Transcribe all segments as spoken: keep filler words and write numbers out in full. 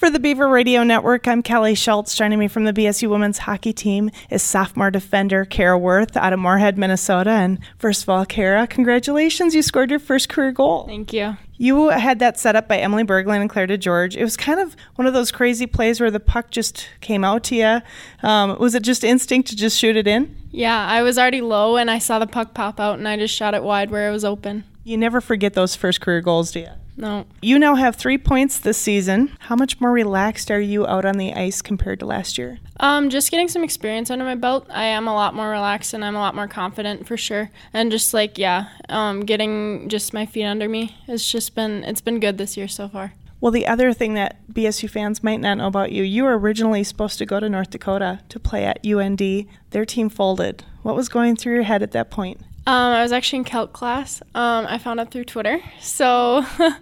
For the Beaver Radio Network, I'm Kelly Schultz. Joining me from the B S U women's hockey team is sophomore defender Kara Worth out of Moorhead, Minnesota. And first of all, Kara, congratulations. You scored your first career goal. Thank you. You had that set up by Emily Berglund and Claire DeGeorge. It was kind of one of those crazy plays where the puck just came out to you. Um, was it just instinct to just shoot it in? Yeah, I was already low and I saw the puck pop out and I just shot it wide where it was open. You never forget those first career goals, do you? No. You now have three points this season. How much more relaxed are you out on the ice compared to last year? Um, just getting some experience under my belt. I am a lot more relaxed and I'm a lot more confident for sure. And just like, yeah, um, getting just my feet under me. It's just been, it's been good this year so far. Well, the other thing that B S U fans might not know about you, you were originally supposed to go to North Dakota to play at U N D. Their team folded. What was going through your head at that point? Um, I was actually in Calc class. Um, I found out through Twitter, so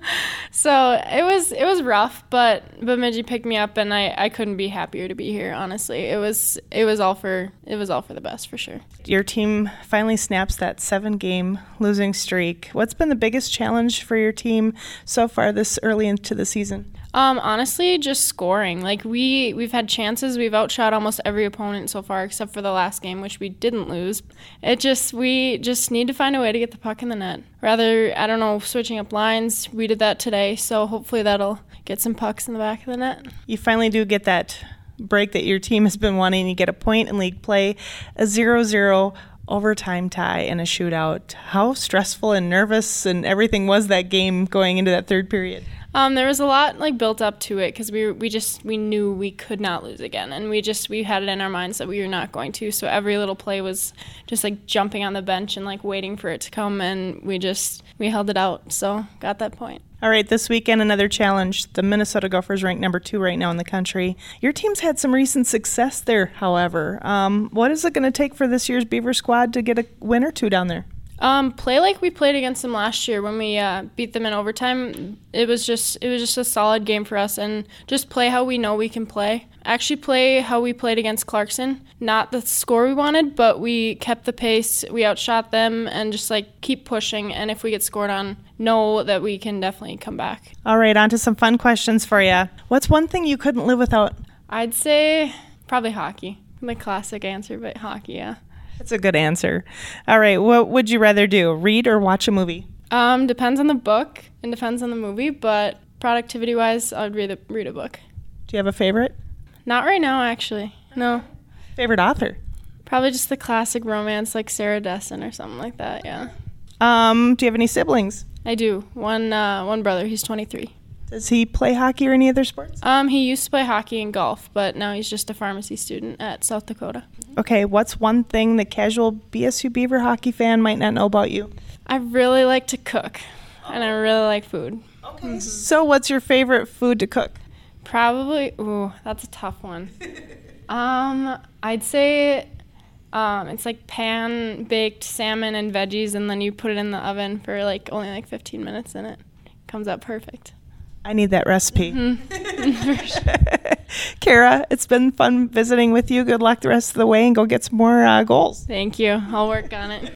so it was it was rough. But Bemidji picked me up, and I, I couldn't be happier to be here. Honestly, it was it was all for it was all for the best for sure. Your team finally snaps that seven game losing streak. What's been the biggest challenge for your team so far this early into the season? Um, honestly, just scoring. Like we we've had chances. We've outshot almost every opponent so far, except for the last game, which we didn't lose. It just we just need to find a way to get the puck in the net. Rather, I don't know, switching up lines. We did that today, so hopefully that'll get some pucks in the back of the net. You finally do get that break that your team has been wanting. You get a point in league play, a zero zero overtime tie, and a shootout. How stressful and nervous and everything was that game going into that third period? Um, there was a lot like built up to it because we we just we knew we could not lose again, and we just we had it in our minds that we were not going to. So every little play was just like jumping on the bench and like waiting for it to come, and we just we held it out. So got that point. All right, this weekend another challenge. The Minnesota Gophers ranked number two right now in the country. Your team's had some recent success there, however. Um, what is it going to take for this year's Beaver squad to get a win or two down there? Um, play like we played against them last year when we uh, beat them in overtime. It was just it was just a solid game for us, and just play how we know we can play. Actually play how we played against Clarkson. Not the score we wanted, but we kept the pace, we outshot them, and just like keep pushing, and if we get scored on, know that we can definitely come back. All right, on to some fun questions for you. What's one thing you couldn't live without? I'd say probably hockey. The classic answer, but hockey, yeah. That's a good answer. All right, what would you rather do, read or watch a movie? Um, depends on the book and depends on the movie, but productivity-wise, I'd read a, read a book. Do you have a favorite? Not right now, actually. No. Favorite author? Probably just the classic romance like Sarah Dessen or something like that, yeah. Um, do you have any siblings? I do. One uh, one brother, he's twenty-three. Does he play hockey or any other sports? Um, he used to play hockey and golf, but now he's just a pharmacy student at South Dakota. Okay, what's one thing the casual B S U Beaver hockey fan might not know about you? I really like to cook, and I really like food. Okay. Mm-hmm. So what's your favorite food to cook? Probably, ooh, that's a tough one. um, I'd say um, it's like pan-baked salmon and veggies, and then you put it in the oven for like only like fifteen minutes, and it comes out perfect. I need that recipe. Mm-hmm. Kara, it's been fun visiting with you. Good luck the rest of the way, and go get some more uh, goals. Thank you. I'll work on it.